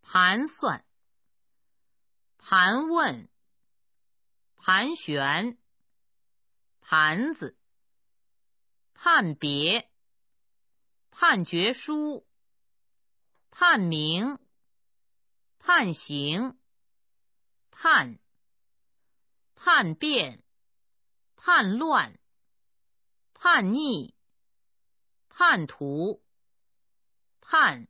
盘算、盘问、盘旋、盘子、判别、判决书、判明、判刑、判、叛变、叛乱、叛逆、叛徒、叛、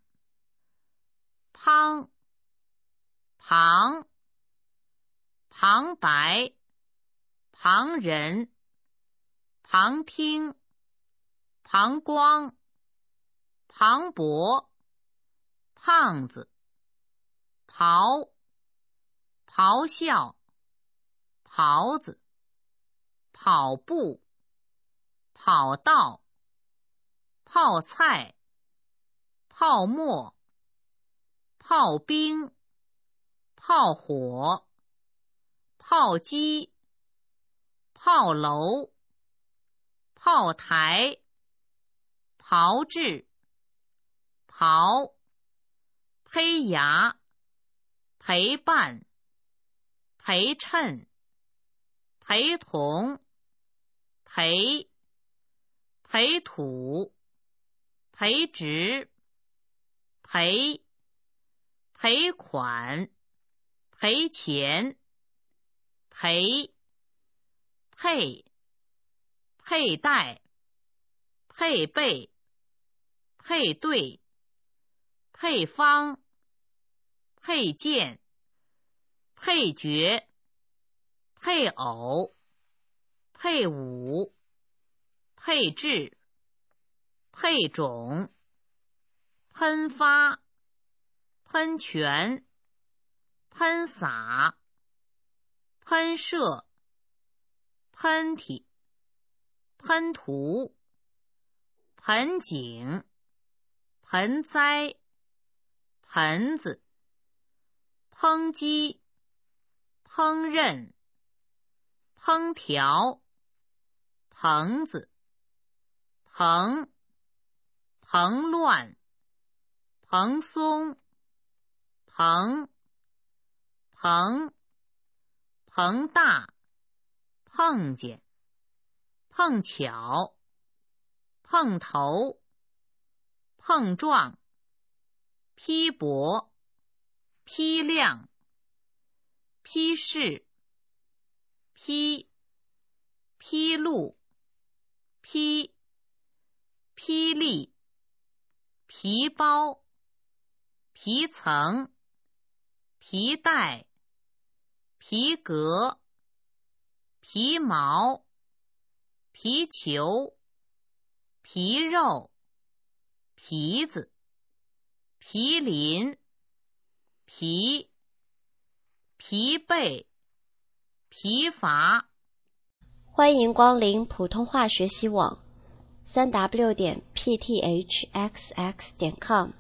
旁、旁、旁白、旁人、旁听、膀胱、磅礴、胖子、咆、咆哮、狍子、跑步、跑道、泡菜、泡沫、炮兵、炮火、炮击、炮楼、炮台、炮制、刨、胚芽、陪伴、陪衬、陪同、陪、陪土、赔职、赔、赔款、赔钱、赔、配、佩戴、配备、配对、配方、配件、配角、配偶、配伍、配置、配种、喷发、喷泉、喷洒、喷射、喷嚏、喷涂、盆景、盆栽、盆子、抨击、烹饪、烹调、棚子、棚、蓬乱、蓬松、蓬、蓬、膨大、碰见、碰巧、碰头、碰撞、批驳、批量、批示、批、披露、批、霹雳、皮包、皮层、皮带、皮革、皮毛、皮球、皮肉、皮子、毗邻、疲、疲惫、疲乏。 欢迎光临普通话学习网，3w.pthxx.com。